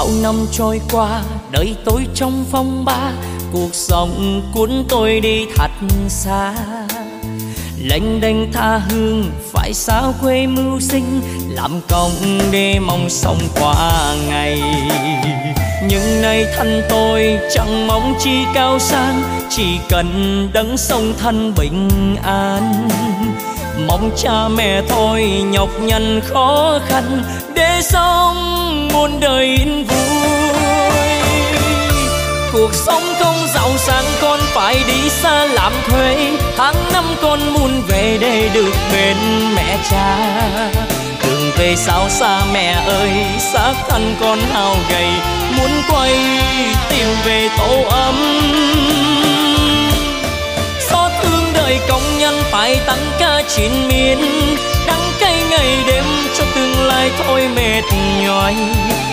Bao năm trôi qua, đời tôi trong phong ba, cuộc sống cuốn tôi đi thật xa. Lênh đênh tha hương, phải sao quê mưu sinh, làm công để mong sống qua ngày. Nhưng nay thân tôi chẳng mong chi cao sang, chỉ cần đấng sông thân bình an. Mong cha mẹ thôi nhọc nhằn khó khăn, để sống muôn đời yên vui. Cuộc sống không giàu sang, con phải đi xa làm thuê, tháng năm con muốn về để được bên mẹ cha. Đường về sao xa mẹ ơi, xác thân con hao gầy, muốn quay tìm về tổ ấm. Xót thương đời công nhân phải tăng ca chiến miên, đắng cay ngày đêm cho tương lai thôi mệt nhoài.